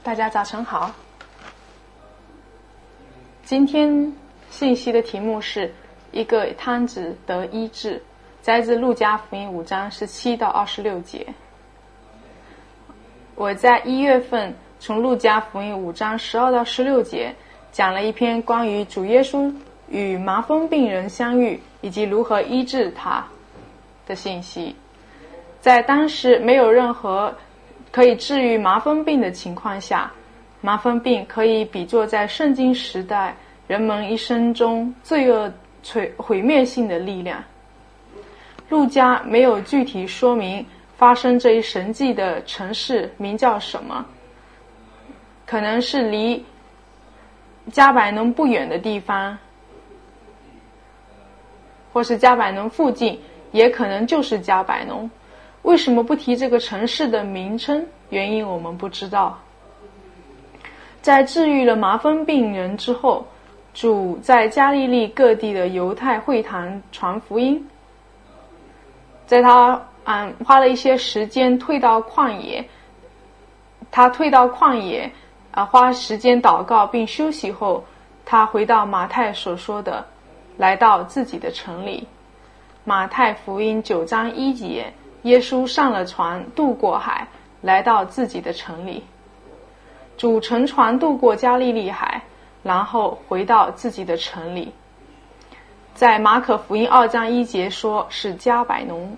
大家早晨好。今天信息的题目是一个瘫子得医治，摘自路加福音5章17到26节。我在1月份从路加福音5章12到16节讲了一篇关于主耶稣与麻风病人相遇以及如何医治他的信息。在当时没有任何可以治愈麻风病的情况下，麻风病可以比作在圣经时代人们一生中罪恶毁灭性的力量。路加没有具体说明发生这一神迹的城市名叫什么，可能是离加百农不远的地方，或是加百农附近，也可能就是加百农。为什么不提这个城市的名称？原因我们不知道。在治愈了麻风病人之后，主在加利利各地的犹太会堂传福音。在他花了一些时间退到旷野，花时间祷告并休息后，他回到马太所说的，来到自己的城里。马太福音9章1节，耶稣上了船，渡过海，来到自己的城里。主乘船渡过加利利海，然后回到自己的城里。在马可福音2章1节说是加百农。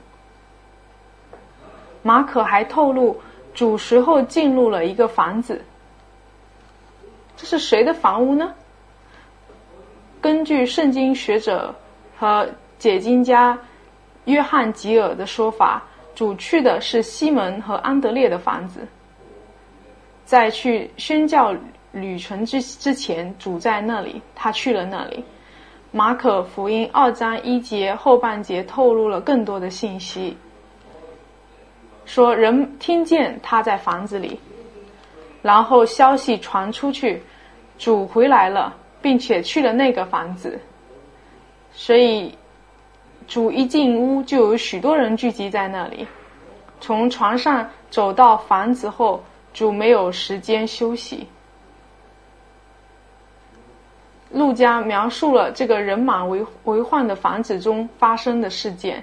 马可还透露，主随后进入了一个房子。这是谁的房屋呢？根据圣经学者和解经家约翰吉尔的说法，主去的是西门和安德烈的房子。在去宣教旅程之前，主在那里，他去了那里。马可福音2章1节后半节透露了更多的信息，说人听见他在房子里，然后消息传出去，主回来了，并且去了那个房子。所以主一进屋就有许多人聚集在那里。从床上走到房子后，主没有时间休息。路加描述了这个人满为患的房子中发生的事件，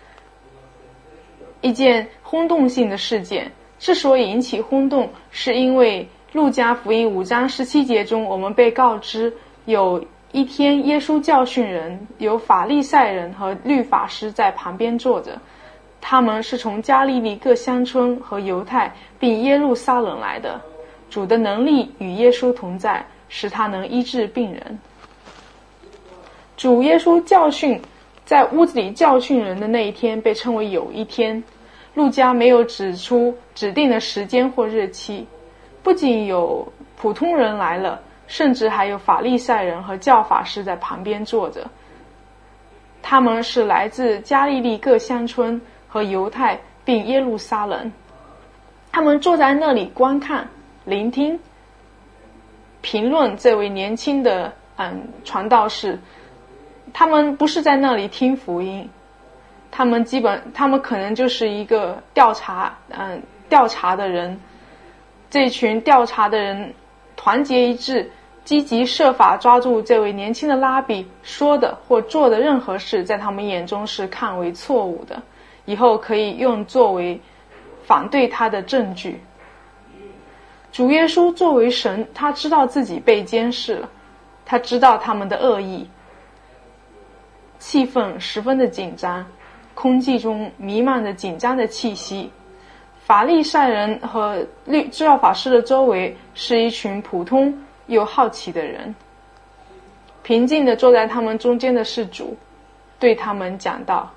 一件轰动性的事件。之所以引起轰动，是因为路加福音5章17节中，我们被告知有一天耶稣教训人，有法利赛人和律法师在旁边坐着，他们是从加利利各乡村和犹太并耶路撒冷来的。主的能力与耶稣同在，使他能医治病人。主耶稣在屋子里教训人的那一天被称为有一天。路加没有指出指定的时间或日期。不仅有普通人来了，甚至还有法利赛人和教法师在旁边坐着。他们是来自加利利各乡村和犹太并耶路撒冷。他们坐在那里观看、聆听、评论这位年轻的传道士。他们不是在那里听福音，他们可能就是一个调查的人。这群调查的人团结一致，积极设法抓住这位年轻的拉比说的或做的任何事，在他们眼中是看为错误的，以后可以用作为反对他的证据。主耶稣作为神，他知道自己被监视了，他知道他们的恶意。气氛十分的紧张，空气中弥漫着紧张的气息。法利赛人和教法师的周围是一群普通又好奇的人。平静地坐在他们中间的是主，对他们讲道。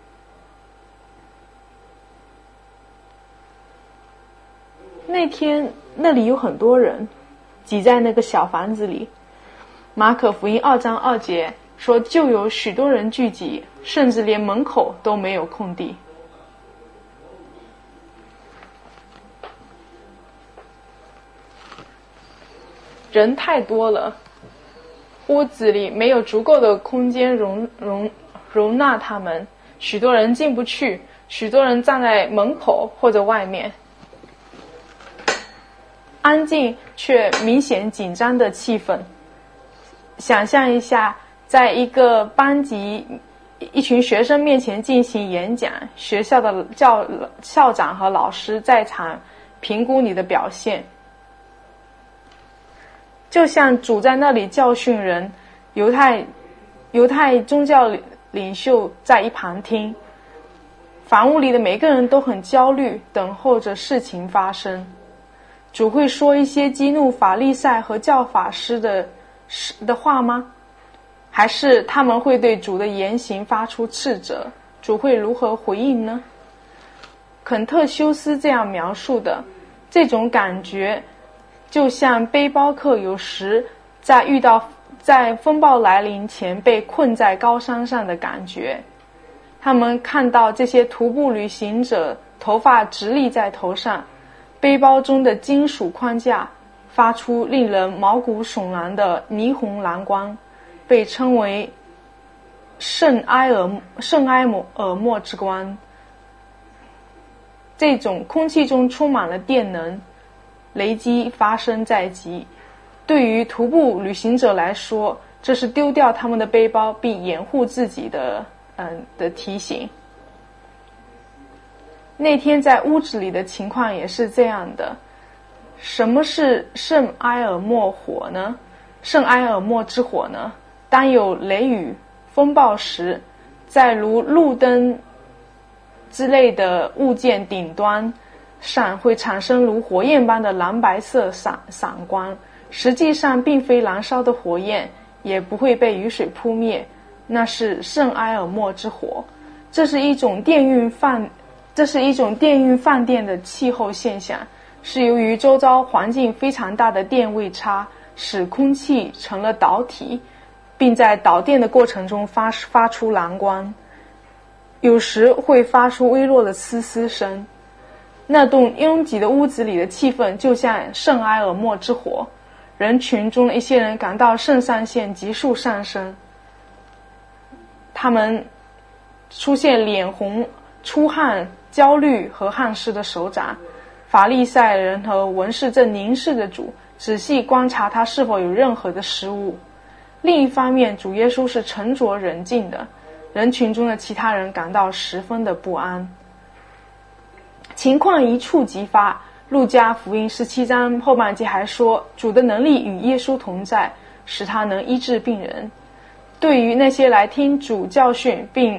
那天那里有很多人挤在那个小房子里。马可福音2章2节说，就有许多人聚集，甚至连门口都没有空地。人太多了，屋子里没有足够的空间容纳他们，许多人进不去，许多人站在门口或者外面。 安静却明显紧张的气氛。想象一下，在一个班级一群学生面前进行演讲，学校的校长和老师在场评估你的表现，就像主在那里教训人，犹太宗教领袖在一旁听。房屋里的每个人都很焦虑，等候着事情发生。主会说一些激怒法利赛和教法师的话吗？还是他们会对主的言行发出斥责？主会如何回应呢？肯特修斯这样描述的，这种感觉就像背包客有时在风暴来临前被困在高山上的感觉。他们看到这些徒步旅行者头发直立在头上，背包中的金属框架发出令人毛骨悚然的霓虹蓝光，被称为圣埃尔默之光。这种空气中充满了电能，雷击发生在即。对于徒步旅行者来说，这是丢掉他们的背包并掩护自己的提醒。那天在屋子里的情况也是这样的。什么是圣埃尔默火呢？圣埃尔默之火呢？当有雷雨风暴时，在如路灯之类的物件顶端上会产生如火焰般的蓝白色闪光，实际上并非燃烧的火焰，也不会被雨水扑灭，那是圣埃尔默之火。这是一种电晕放电的气候现象，是由于周遭环境非常大的电位差使空气成了导体，并在导电的过程中发出蓝光，有时会发出微弱的嘶嘶声。那栋拥挤的屋子里的气氛就像圣埃尔默之火，人群中的一些人感到肾上腺急速上升，他们出现脸红、出汗、焦虑和汗湿的手掌。法利赛人和文士正凝视着主，仔细观察他是否有任何的失误。另一方面，主耶稣是沉着冷静的，人群中的其他人感到十分的不安。情况一触即发，路加福音17章后半节还说，主的能力与耶稣同在，使他能医治病人。对于那些来听主教训并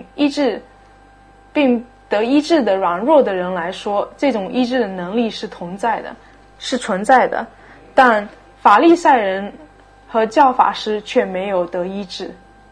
得医治的软弱的人来说，这种医治的能力是存在的，但法利赛人和教法师却没有得医治。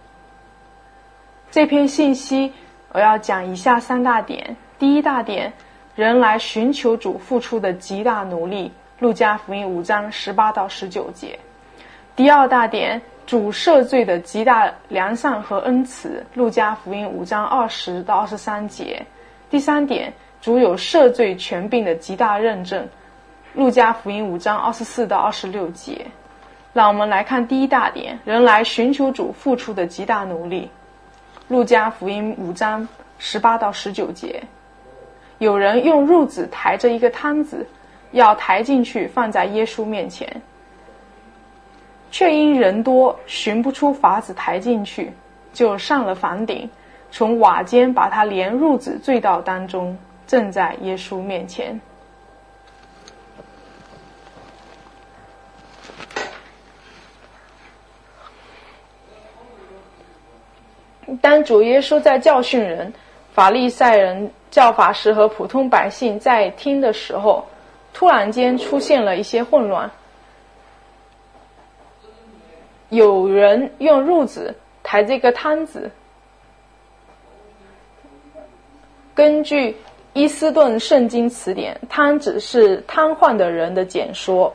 这篇信息我要讲以下3大点。第一大点，人来寻求主付出的极大努力，路加福音5章18到19节。第二大点，主赦罪的极大良善和恩慈，路加福音5章20到23节。第三点，主有赦罪权柄的极大认证，路加福音5章24到26节。让我们来看第一大点，人来寻求主付出的极大努力，路加福音5章18到19节。有人用褥子抬着一个摊子，要抬进去放在耶稣面前，却因人多寻不出法子抬进去，就上了房顶，从瓦间把他连褥子坠到当中，正在耶稣面前。当主耶稣在教训人，法利赛人、教法师和普通百姓在听的时候，突然间出现了一些混乱。有人用褥子抬这个摊子，根据伊斯顿圣经词典，瘫指是瘫痪的人的简说。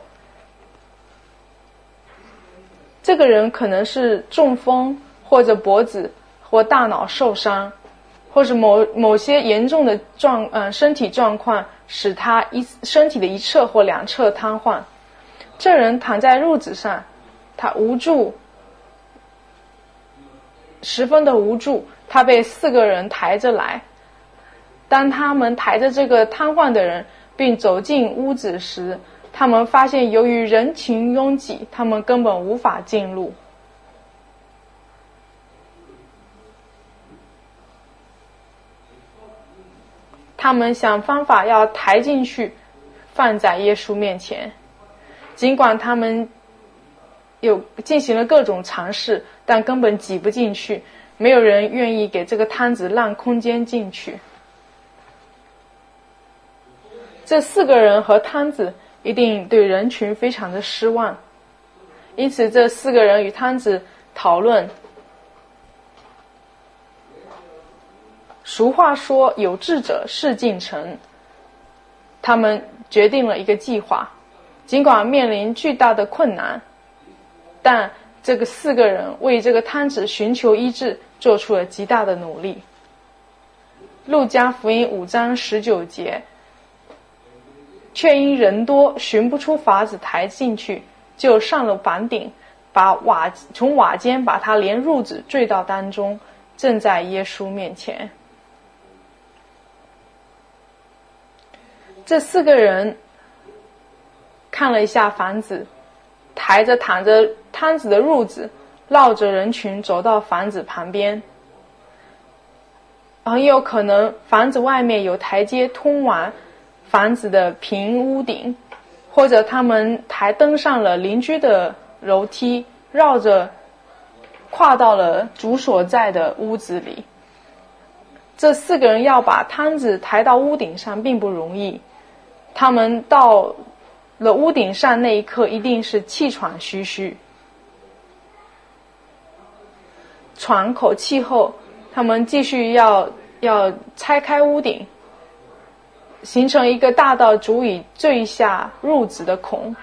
这个人可能是中风，或者脖子或大脑受伤，或者某些严重的身体状况使他身体的一侧或两侧瘫痪。这人躺在褥子上，他无助，十分的无助。他被4个人抬着来。当他们抬着这个瘫痪的人并走进屋子时， 他们发现由于人群拥挤，他们根本无法进入。他们想方法要抬进去，放在耶稣面前。尽管他们进行了各种尝试，但根本挤不进去，没有人愿意给这个摊子让空间进去。这4个人和摊子一定对人群非常的失望，因此这4个人与摊子讨论。俗话说有志者事竟成，他们决定了一个计划，尽管面临巨大的困难，但这个4个人为这个摊子寻求医治做出了极大的努力。路加福音5章19节，却因人多寻不出法子抬进去，就上了房顶，从瓦间把他连褥子坠到当中，正在耶稣面前。这4个人看了一下房子，抬着躺着摊子的褥子，绕着人群走到房子旁边。很有可能房子外面有台阶通往房子的平屋顶，或者他们登上了邻居的楼梯，绕着跨到了主所在的屋子里。这4个人要把摊子抬到屋顶上并不容易，他们到了屋顶上那一刻一定是气喘吁吁。喘口气后，他们继续要拆开屋顶，形成一个大到足以坠下褥子的孔。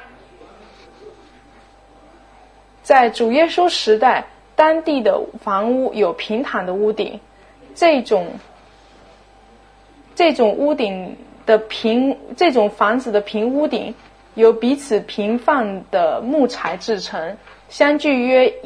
在主耶稣时代，当地的房屋有平坦的屋顶，这种屋顶的这种房子的平屋顶由彼此平放的木材制成，相距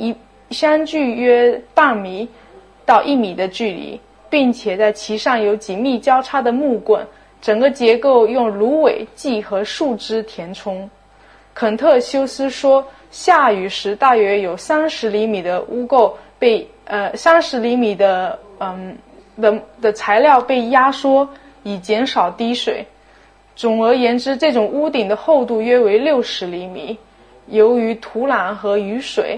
约半米到1米的距离，并且在其上有紧密交叉的木棍，整个结构用芦苇、蓟和树枝填充。肯特修斯说，下雨时大约有30厘米的污垢被30厘米的材料被压缩，以减少滴水。总而言之，这种屋顶的厚度约为60厘米。由于土壤和雨水，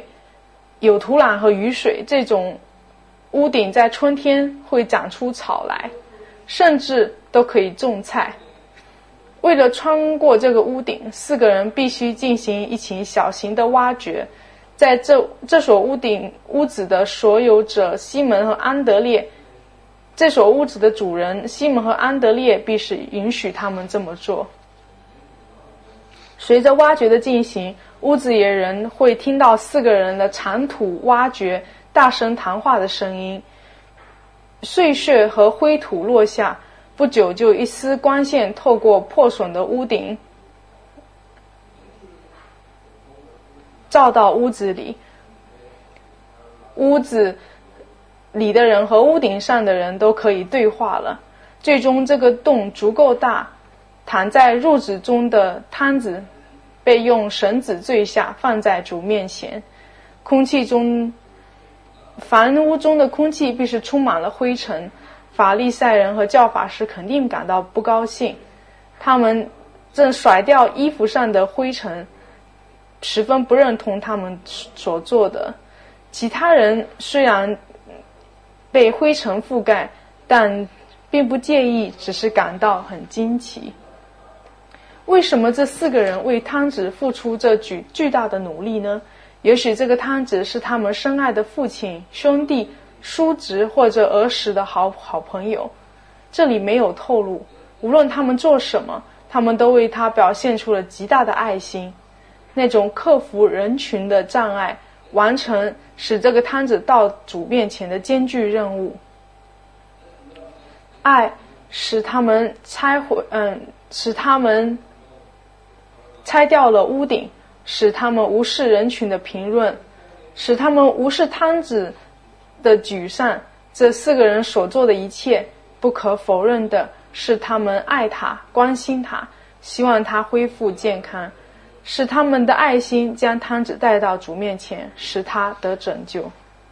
这种屋顶在春天会长出草来，甚至都可以种菜。为了穿过这个屋顶，4个人必须进行一起小型的挖掘。在这所屋子的所有者西门和安德烈，这所屋子的主人西门和安德烈必是允许他们这么做。随着挖掘的进行，屋子里的人会听到4个人的长土挖掘、大声谈话的声音，碎屑和灰土落下，不久就一丝光线透过破损的屋顶照到屋子里。屋子里的人和屋顶上的人都可以对话了。最终这个洞足够大，躺在褥子中的摊子被用绳子坠下，放在主面前。房屋中的空气必是充满了灰尘，法利赛人和教法师肯定感到不高兴，他们正甩掉衣服上的灰尘，十分不认同他们所做的。其他人虽然被灰尘覆盖，但并不介意，只是感到很惊奇。为什么这4个人为摊子付出这巨大的努力呢？也许这个摊子是他们深爱的父亲、兄弟、叔侄或者儿时的好朋友，这里没有透露。无论他们做什么，他们都为他表现出了极大的爱心，那种克服人群的障碍，完成使这个摊子到主面前的艰巨任务。爱使他们拆掉了屋顶，使他们无视人群的评论，使他们无视摊子的沮丧。这4个人所做的一切，不可否认的是他们爱他、关心他， 希望他恢复健康，使他们的爱心将摊子带到主面前，使他得拯救。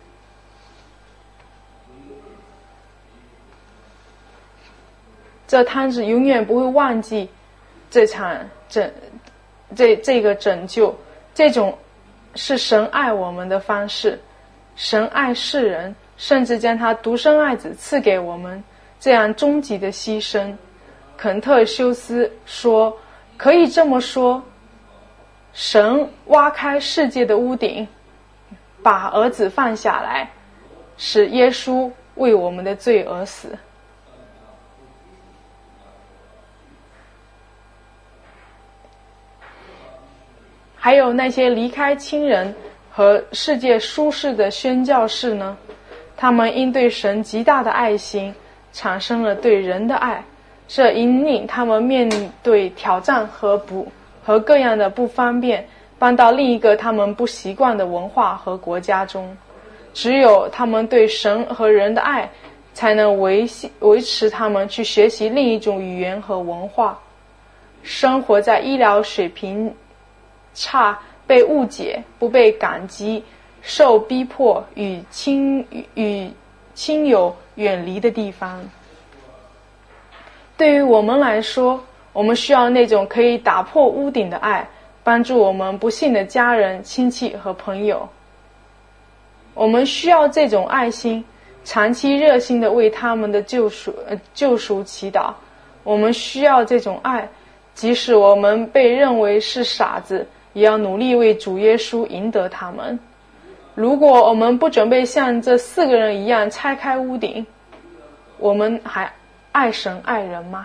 这摊子永远不会忘记这个拯救，这种是神爱我们的方式。神爱世人，甚至将他独生爱子赐给我们，这样终极的牺牲。肯特修斯说，可以这么说，神挖开世界的屋顶，把儿子放下来，使耶稣为我们的罪而死。还有那些离开亲人和世界舒适的宣教士呢？他们因对神极大的爱心，产生了对人的爱，这引领他们面对挑战和各样的不方便，搬到另一个他们不习惯的文化和国家中。只有他们对神和人的爱，才能维持他们去学习另一种语言和文化。生活在医疗水平差、被误解、不被感激、受逼迫与亲友远离的地方。对于我们来说，我们需要那种可以打破屋顶的爱，帮助我们不幸的家人、亲戚和朋友。我们需要这种爱心，长期热心地为他们的救赎祈祷。我们需要这种爱，即使我们被认为是傻子，也要努力为主耶稣赢得他们。如果我们不准备像这4个人一样拆开屋顶，我们还爱神爱人吗？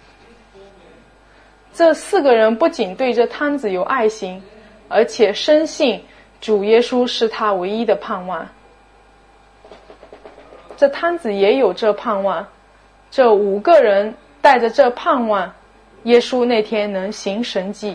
这4个人不仅对这摊子有爱心，而且深信主耶稣是他唯一的盼望。这摊子也有这盼望，这5个人带着这盼望，耶稣那天能行神迹。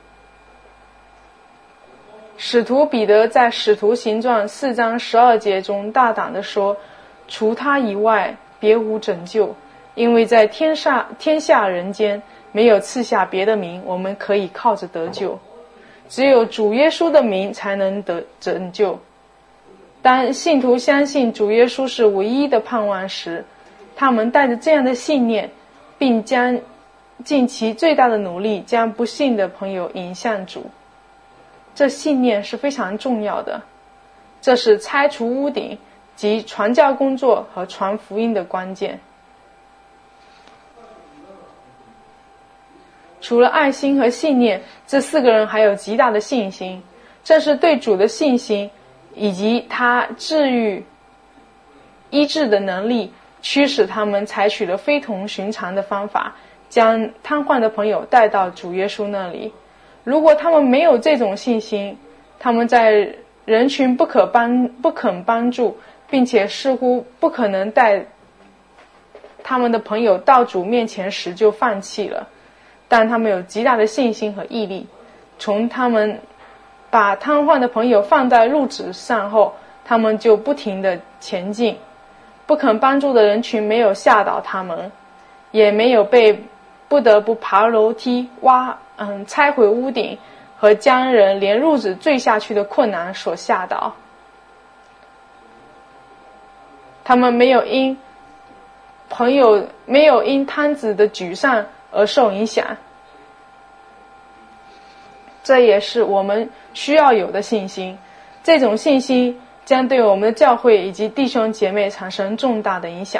使徒彼得在使徒行传4章12节中大胆地说，除他以外别无拯救，因为在天下人间没有赐下别的名，我们可以靠着得救，只有主耶稣的名才能得拯救。当信徒相信主耶稣是唯一的盼望时，他们带着这样的信念，并将尽其最大的努力将不信的朋友引向主。这信念是非常重要的，这是拆除屋顶及传教工作和传福音的关键。除了爱心和信念，这4个人还有极大的信心。正是对主的信心以及他治愈医治的能力，驱使他们采取了非同寻常的方法，将瘫痪的朋友带到主耶稣那里。如果他们没有这种信心，他们在人群不肯帮助，并且似乎不可能带他们的朋友到主面前时就放弃了。但他们有极大的信心和毅力，从他们把瘫痪的朋友放在路纸上后，他们就不停地前进。不肯帮助的人群没有吓倒他们，也没有被不得不爬楼梯、拆毁屋顶和将人连褥子坠下去的困难所吓倒。他们没有因摊子的沮丧而受影响。这也是我们需要有的信心。这种信心将对我们的教会以及弟兄姐妹产生重大的影响。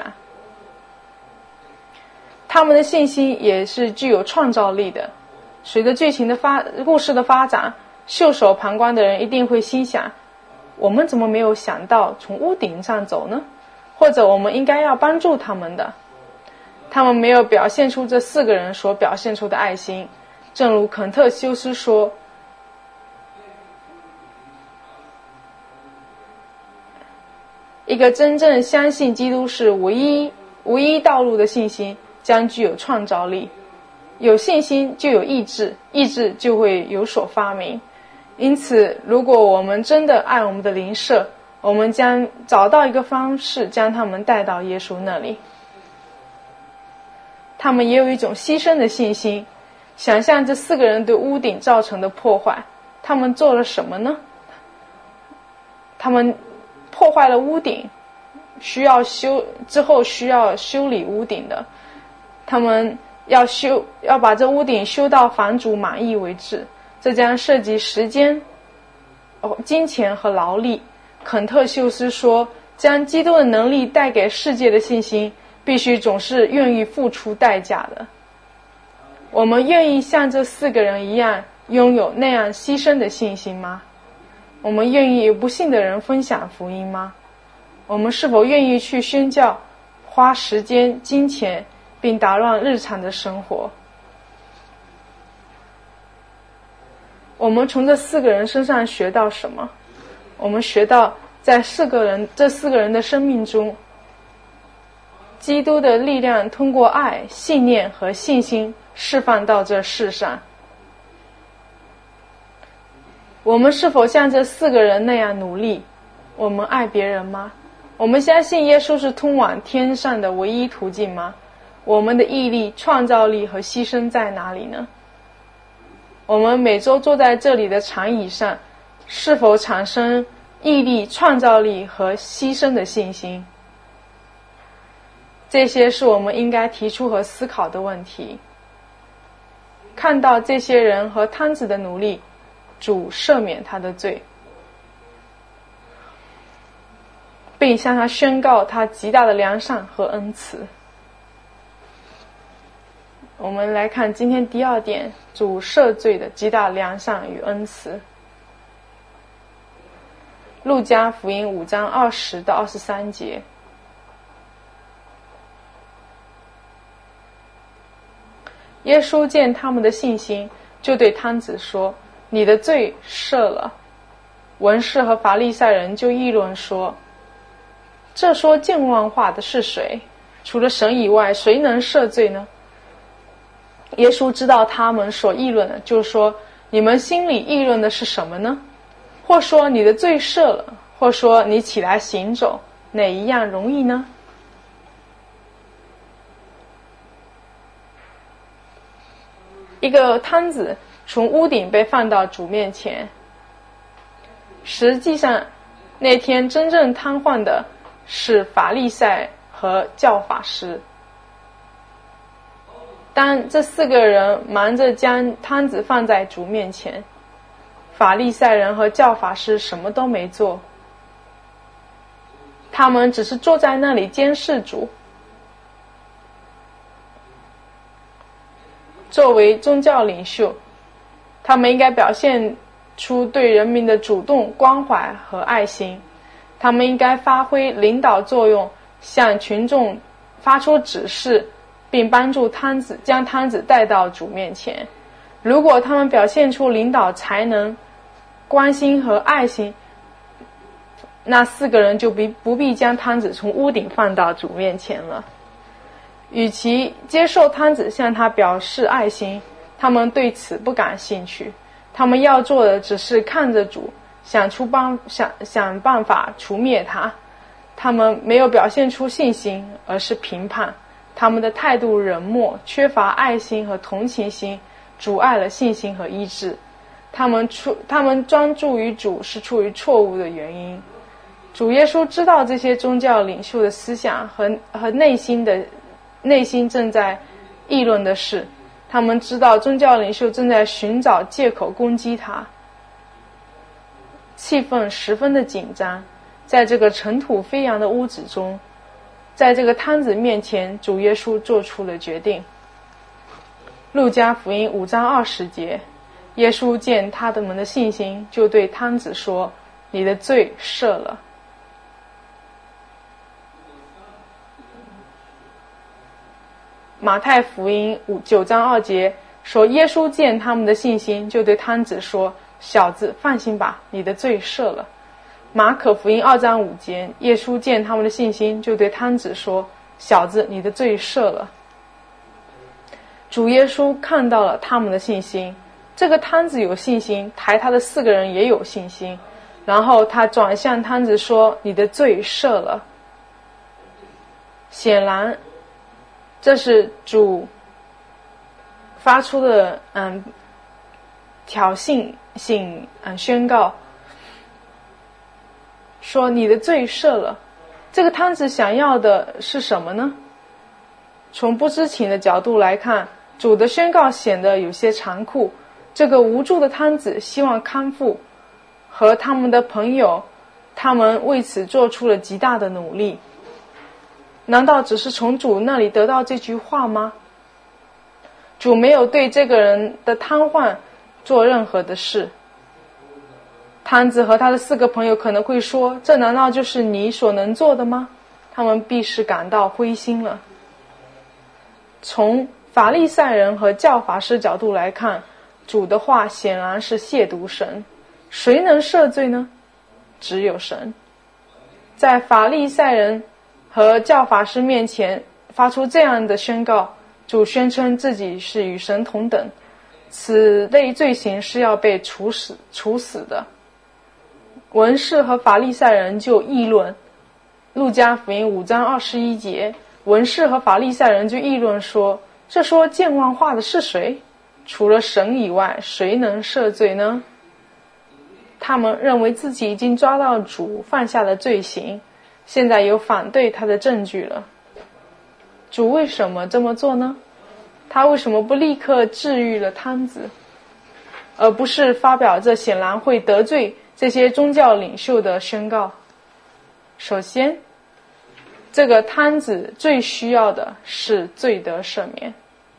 他们的信心也是具有创造力的。随着故事的发展，袖手旁观的人一定会心想，我们怎么没有想到从屋顶上走呢？或者我们应该要帮助他们的。他们没有表现出这4个人所表现出的爱心。正如肯特修斯说，一个真正相信基督是唯一道路的信心将具有创造力。有信心就有意志，意志就会有所发明。因此，如果我们真的爱我们的邻舍，我们将找到一个方式将他们带到耶稣那里。他们也有一种牺牲的信心， 想象这4个人对屋顶造成的破坏，他们做了什么呢？他们破坏了屋顶，需要修理屋顶的，他们要把这屋顶修到房主满意为止，这将涉及时间、金钱和劳力。肯特修斯说，将基督的能力带给世界的信心，必须总是愿意付出代价的。我们愿意像这4个人一样，拥有那样牺牲的信心吗？我们愿意与不信的人分享福音吗？我们是否愿意去宣教，花时间、金钱，并打乱日常的生活？我们从这4个人身上学到什么？我们学到，在这4个人的生命中，基督的力量通过爱、信念和信心释放到这世上。我们是否像这4个人那样努力？我们爱别人吗？我们相信耶稣是通往天上的唯一途径吗？我们的毅力、创造力和牺牲在哪里呢？我们每周坐在这里的长椅上，是否产生毅力、创造力和牺牲的信心？这些是我们应该提出和思考的问题。看到这些人和摊子的努力，主赦免他的罪，并向他宣告他极大的良善和恩慈。我们来看今天第2点，主赦罪的极大良善与恩慈。路加福音5章20到23节。耶稣见他们的信心，就对摊子说，你的罪赦了。文士和法利赛人就议论说，这说健忘话的是谁？除了神以外，谁能赦罪呢？耶稣知道他们所议论的，就说，你们心里议论的是什么呢？或说你的罪赦了，或说你起来行走，哪一样容易呢？一个摊子从屋顶被放到主面前，实际上那天真正瘫痪的是法利赛和教法师。当这4个人忙着将摊子放在主面前，法利赛人和教法师什么都没做，他们只是坐在那里监视主。作为宗教领袖，他们应该表现出对人民的主动关怀和爱心，他们应该发挥领导作用，向群众发出指示，并帮助将摊子带到主面前。如果他们表现出领导才能、关心和爱心，那4个人就不必将摊子从屋顶放到主面前了。与其接受摊子向他表示爱心，他们对此不感兴趣。他们要做的只是看着主，想办法除灭他。他们没有表现出信心，而是评判。他们的态度冷漠，缺乏爱心和同情心，阻碍了信心和医治。他们专注于主是出于错误的原因。主耶稣知道这些宗教领袖的思想和内心正在议论的事，他们知道宗教领袖正在寻找借口攻击他，气氛十分的紧张。在这个尘土飞扬的屋子中，在这个摊子面前，主耶稣做出了决定。路加福音5章20节，耶稣见他们的信心，就对摊子说，你的罪赦了。马太福音9章2节说，耶稣见他们的信心，就对摊子说，小子，放心吧，你的罪赦了。马可福音2章5节，耶稣见他们的信心，就对摊子说，小子，你的罪赦了。主耶稣看到了他们的信心，这个摊子有信心，抬他的4个人也有信心，然后他转向摊子说，你的罪赦了。显然这是主发出的挑衅性宣告，说你的罪赦了。这个摊子想要的是什么呢？从不知情的角度来看，主的宣告显得有些残酷。这个无助的摊子希望康复，和他们的朋友，他们为此做出了极大的努力。难道只是从主那里得到这句话吗？主没有对这个人的瘫痪做任何的事。摊子和他的4个朋友可能会说，这难道就是你所能做的吗？他们必是感到灰心了。从法利赛人和教法师角度来看，主的话显然是亵渎神。谁能赦罪呢？只有神。在法利赛人和教法师面前发出这样的宣告，主宣称自己是与神同等，此类罪行是要被处死的。文士和法利赛人就议论，路加福音5章21节，文士和法利赛人就议论说，这说健忘话的是谁？除了神以外，谁能赦罪呢？他们认为自己已经抓到主犯下的罪行，现在有反对他的证据了。主为什么这么做呢？他为什么不立刻治愈了摊子，而不是发表这显然会得罪这些宗教领袖的宣告？首先，这个摊子最需要的是罪得赦免，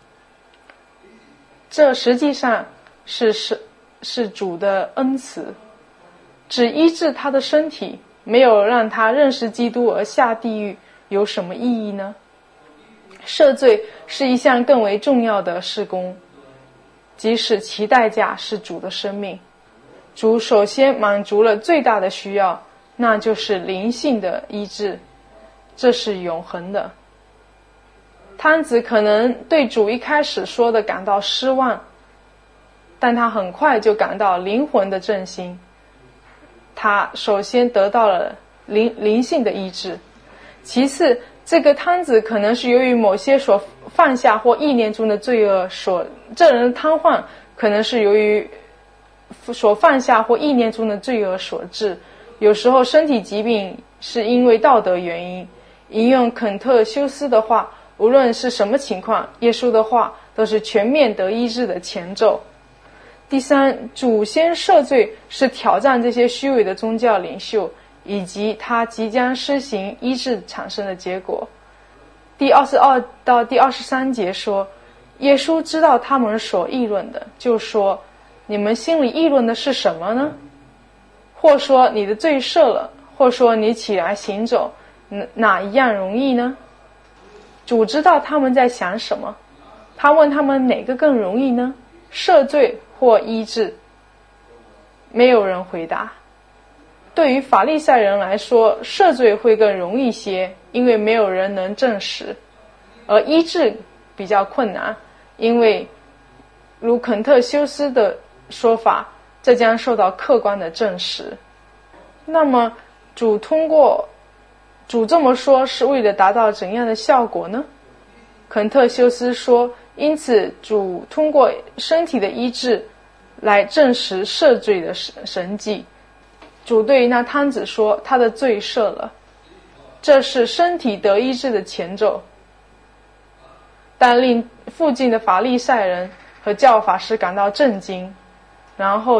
这实际上是主的恩慈，只医治他的身体，没有让他认识基督而下地狱，有什么意义呢？赦罪是一项更为重要的事工，即使其代价是主的生命。主首先满足了最大的需要，那就是灵性的医治，这是永恒的。摊子可能对主一开始说的感到失望，但他很快就感到灵魂的振兴。他首先得到了灵性的医治，其次这个摊子可能是由于某些所犯下或意念中的罪恶这人的瘫痪可能是由于所犯下或意念中的罪恶所致。有时候身体疾病是因为道德原因。引用肯特修斯的话，无论是什么情况，耶稣的话都是全面得医治的前奏。第三，主先赦罪是挑战这些虚伪的宗教领袖以及他即将施行医治产生的结果。第22到第23节说，耶稣知道他们所议论的，就说，你们心里议论的是什么呢？或说你的罪赦了，或说你起来行走，哪一样容易呢？主知道他们在想什么，他问他们哪个更容易呢？赦罪或医治？没有人回答。对于法利赛人来说，赦罪会更容易些，因为没有人能证实，而医治比较困难，因为如肯特修斯的说法，这将受到客观的证实。那么主这么说是为了达到怎样的效果呢？肯特修斯说，因此主通过身体的医治来证实赦罪的神迹。主对那摊子说，他的罪赦了，这是身体得医治的前奏。但令附近的法利赛人和教法师感到震惊，然后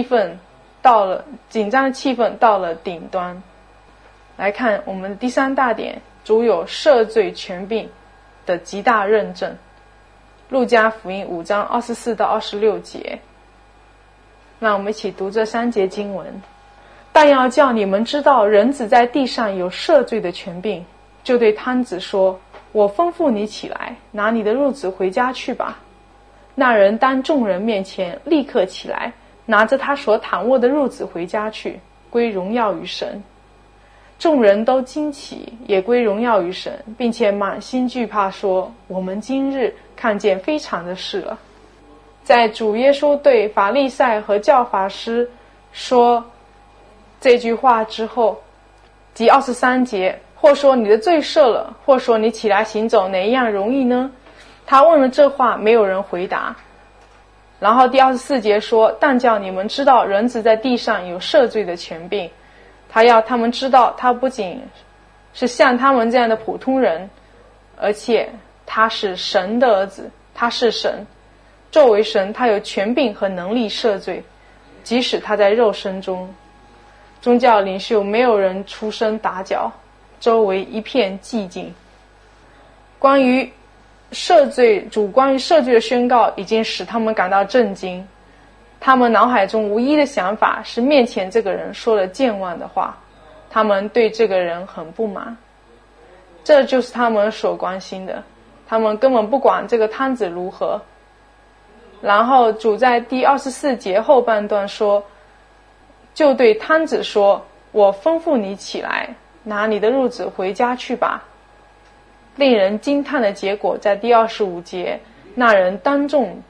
紧张的气氛到了顶端。来看我们的第3大点，主有赦罪权柄的极大认证。路加福音5章24到26节，让我们一起读这3节经文。但要叫你们知道，人子在地上有赦罪的权柄，就对摊子说，我吩咐你起来，拿你的褥子回家去吧。那人当众人面前立刻起来，拿着他所躺卧的褥子回家去，归荣耀于神。众人都惊奇，也归荣耀于神，并且满心惧怕，说，我们今日看见非常的事了。在主耶稣对法利赛和教法师说这句话之后，即23节，或说你的罪赦了，或说你起来行走，哪一样容易呢？ 他问了这话，没有人回答。然后第24节说，但叫你们知道人子在地上有赦罪的权柄。他要他们知道，他不仅是像他们这样的普通人，而且他是神的儿子，他是神。作为神，他有权柄和能力赦罪，即使他在肉身中。宗教领袖没有人出声打搅，周围一片寂静。关于赦罪的宣告已经使他们感到震惊，他们脑海中唯一的想法是面前这个人说了健忘的话，他们对这个人很不满。这就是他们所关心的，他们根本不管这个摊子如何。然后主在第24节后半段说，就对摊子说，我吩咐你起来，拿你的褥子回家去吧。令人惊叹的结果在第25节，那人当众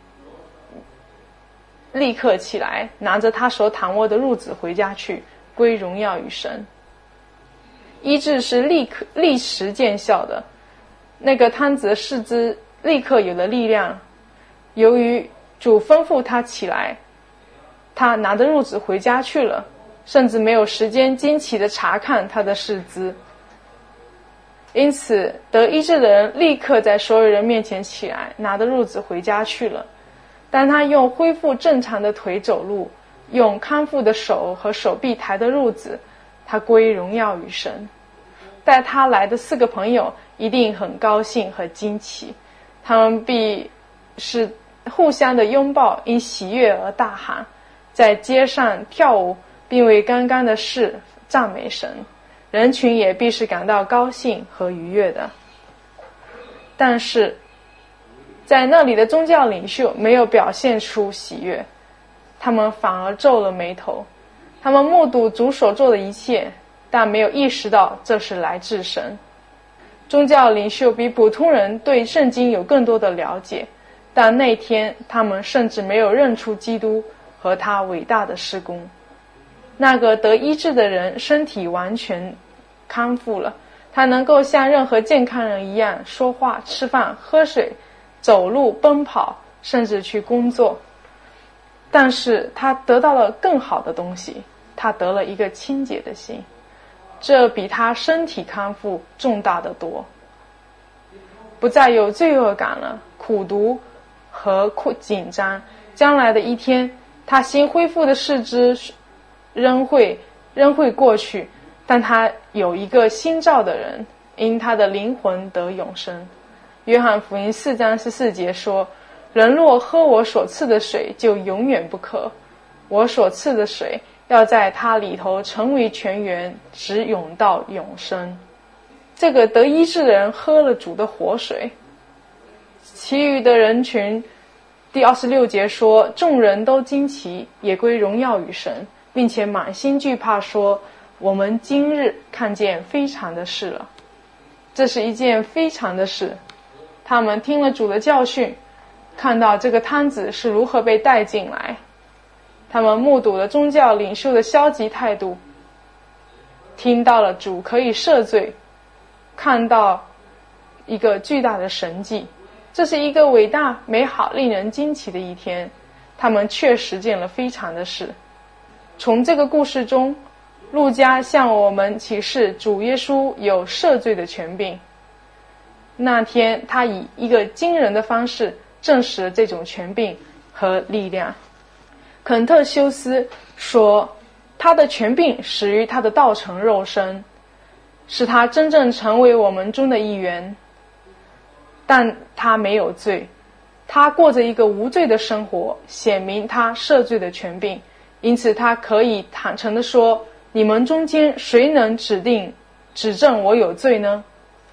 立刻起来，拿着他所躺卧的褥子回家去，归荣耀与神。医治是立时见效的，那个摊子的四肢立刻有了力量。由于主吩咐他起来，他拿着褥子回家去了，甚至没有时间惊奇地查看他的四肢。因此得医治的人立刻在所有人面前起来，拿着褥子回家去了。当他用恢复正常的腿走路，用康复的手和手臂抬的褥子，他归荣耀与神。带他来的4个朋友一定很高兴和惊奇，他们必是互相的拥抱，因喜悦而大喊，在街上跳舞，并为刚刚的事赞美神。人群也必是感到高兴和愉悦的。但是在那里的宗教领袖没有表现出喜悦，他们反而皱了眉头。他们目睹主所做的一切，但没有意识到这是来自神。宗教领袖比普通人对圣经有更多的了解，但那天他们甚至没有认出基督和他伟大的事工。那个得医治的人身体完全康复了，他能够像任何健康人一样说话、吃饭、喝水、走路、奔跑，甚至去工作。但是他得到了更好的东西，他得了一个清洁的心，这比他身体康复重大的多。不再有罪恶感了，苦读和紧张。将来的一天，他新恢复的四肢仍会过去，但他有一个新造的人，因他的灵魂得永生。约翰福音4章14节说，人若喝我所赐的水，就永远不渴，我所赐的水要在他里头成为泉源，直涌到永生。这个得医治的人喝了主的活水。其余的人群，第26节说，众人都惊奇，也归荣耀与神，并且满心惧怕，说，我们今日看见非常的事了。这是一件非常的事。他们听了主的教训，看到这个摊子是如何被带进来，他们目睹了宗教领袖的消极态度，听到了主可以赦罪，看到一个巨大的神迹。这是一个伟大、美好、令人惊奇的一天，他们确实见了非常的事。从这个故事中，路加向我们启示主耶稣有赦罪的权柄。那天他以一个惊人的方式证实了这种权柄和力量。肯特修斯说，他的权柄始于他的道成肉身，使他真正成为我们中的一员。但他没有罪，他过着一个无罪的生活，显明他赦罪的权柄。因此他可以坦诚地说，你们中间谁能指证我有罪呢？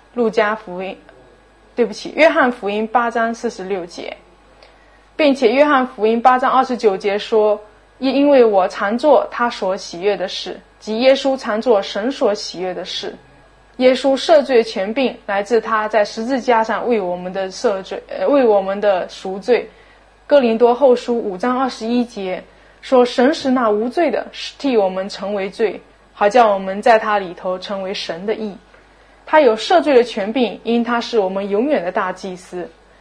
约翰福音8章46节。并且约翰福音8章29节说，因为我常做他所喜悦的事，即耶稣常做神所喜悦的事。耶稣赦罪权柄来自他在十字架上为我们的赎罪。哥林多后书5章21节说，神使那无罪的替我们成为罪，好叫我们在他里头成为神的义。他有赦罪的权柄，因他是我们永远的大祭司。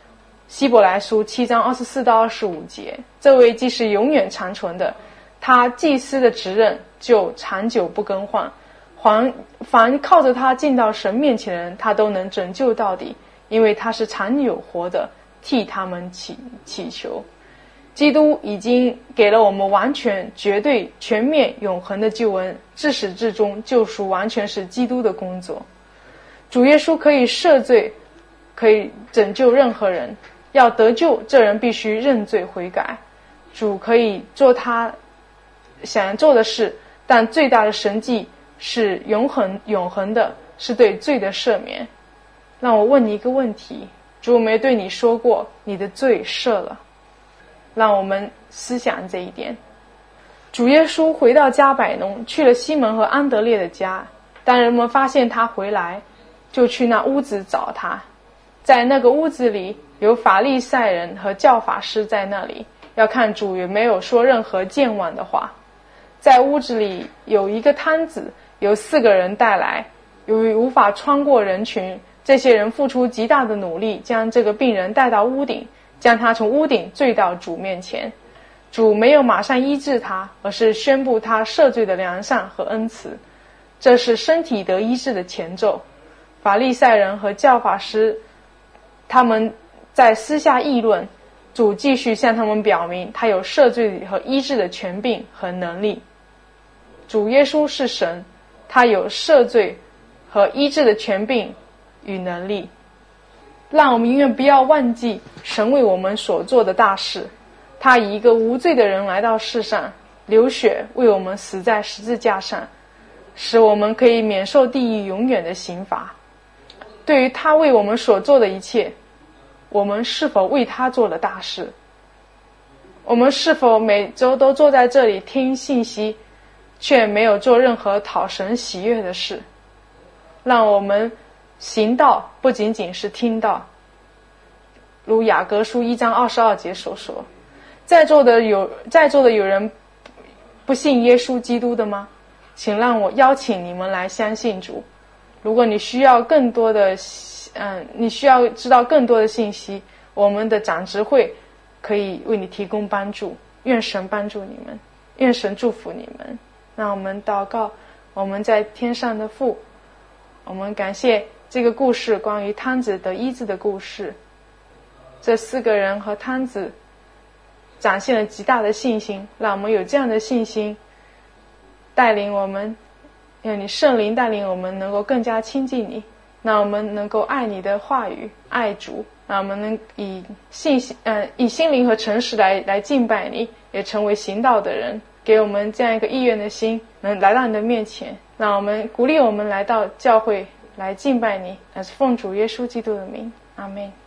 希伯来书7章24到25节，这位既是永远长存的，他祭司的职任就长久不更换，凡靠着他进到神面前的人，他都能拯救到底，因为他是常有活的，替他们祈求。基督已经给了我们完全、绝对、全面、永恒的救恩，至始至终救赎完全是基督的工作。主耶稣可以赦罪，可以拯救任何人，要得救，这人必须认罪悔改。主可以做他想做的事，但最大的神迹是永恒的，是对罪的赦免。让我问你一个问题，主没对你说过你的罪赦了？让我们思想这一点。主耶稣回到加百农，去了西门和安德烈的家。当人们发现他回来，就去那屋子找他。在那个屋子里，有法利赛人和教法师在那里，要看主有没有说任何僭妄的话。在屋子里有一个摊子，由4个人带来，由于无法穿过人群，这些人付出极大的努力，将这个病人带到屋顶，将他从屋顶坠到主面前。主没有马上医治他，而是宣布他赦罪的良善和恩慈，这是身体得医治的前奏。法利赛人和教法师他们在私下议论，主继续向他们表明他有赦罪和医治的权柄和能力。主耶稣是神，他有赦罪和医治的权柄与能力。让我们永远不要忘记神为我们所做的大事。他以一个无罪的人来到世上，流血为我们死在十字架上，使我们可以免受地狱永远的刑罚。对于他为我们所做的一切，我们是否为他做了大事？我们是否每周都坐在这里听信息，却没有做任何讨神喜悦的事？让我们行道不仅仅是听道，如雅各书1章22节所说。在座的有人不信耶稣基督的吗？请让我邀请你们来相信主。如果你需要更多的你需要知道更多的信息，我们的长执会可以为你提供帮助。愿神帮助你们，愿神祝福你们。让我们祷告。我们在天上的父，我们感谢这个故事，关于摊子得医治的故事。这4个人和摊子展现了极大的信心，让我们有这样的信心带领我们，让你圣灵带领我们能够更加亲近你，让我们能够爱你的话语，爱主，让我们能以心灵和诚实来敬拜你，也成为行道的人。给我们这样一个意愿的心，能来到你的面前，让我们鼓励我们来到教会来敬拜你，乃是奉主耶稣基督的名，阿们。